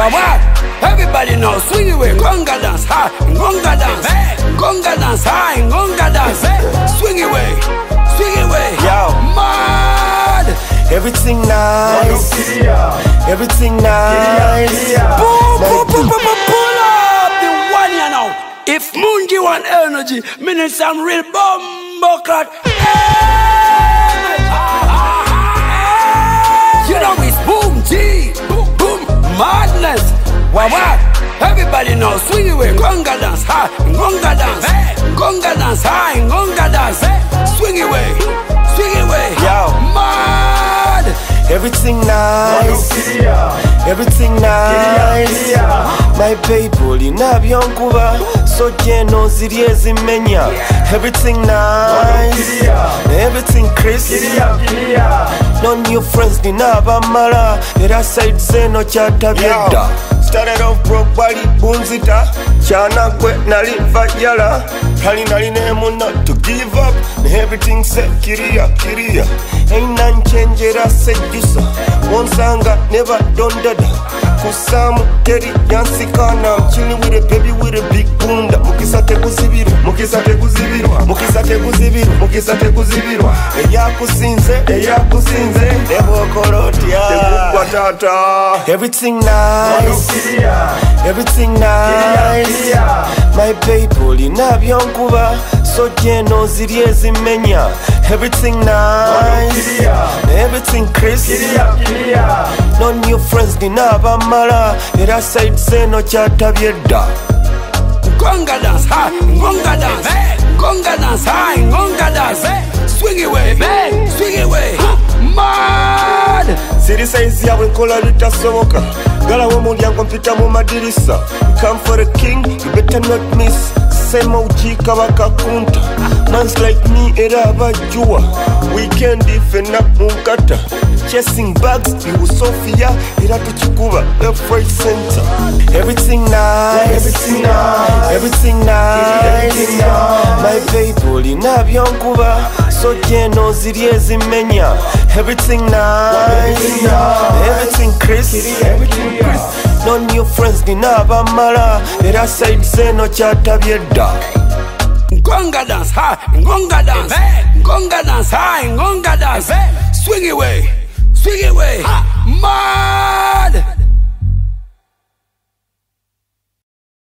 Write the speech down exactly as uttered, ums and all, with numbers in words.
What, what? Everybody know, swing away, conga dance, high, conga dance, conga dance, high, conga dance, swing away, swing away, yo, mad. Everything nice, everything nice. Boom, boom, boom, boom, boom, pull up the one you know. If Munji want energy, meaning some real bomb clot. You know it's boom G, boom, boom, madness. What, what? Everybody know, swing away, conga dance, high, conga dance, conga dance, high, conga dance, swing away, swing away, yo, mad. Everything nice, everything nice. My people, inabyonkuba so jeno ziri ezimenya. Everything nice, everything crisp. No new friends, ninabamala. Era side zeno kyatabyedda. Started off broke bali bunzita. Chana kwe nali vajala. Kali nali nemu not to give up. Everything set kiria, kiria. Ain't none change it, I said you so. One sanga never done dada. Kusamu Teddy Yancy Kana. I'm chilling with a baby with a big bunda. Mukisa te kuzibiru, mukisa te kuzibiru, mukisa te kuzibiru, mukisa te kuzibiru. Eya kusinze, eya kusinze. Debo korotia, debo patata. Everything nice, everything nice. My people, inabyonkuba so jeno ziri ezimenya. Everything nice, everything crisp. No new friends, ninabamala. Era side zeno kyatabyedda. Conga dance, high, conga dance, conga dance, high, conga dance, swing away, man, swing away, mad. Siri size yawe nkola litasoboka. Gala wo mulyango mpita mu madirisa. Come for the king, you better not miss. Sema uchika wakakunta. Mans like me era abajua. Weekend ifena munkata. Chasing bags, you Sophia. Era tuchikuba, left right center. Everything nice, everything nice, everything nice. My people, inabyonkuba so jeno ziri ezimenya. Everything nice, everything crisp. No new friends, ninabamala. Era side zeno kyatabyedda. Conga dance, high, conga dance, conga dance, high, conga dance, swing away, swing away, mad.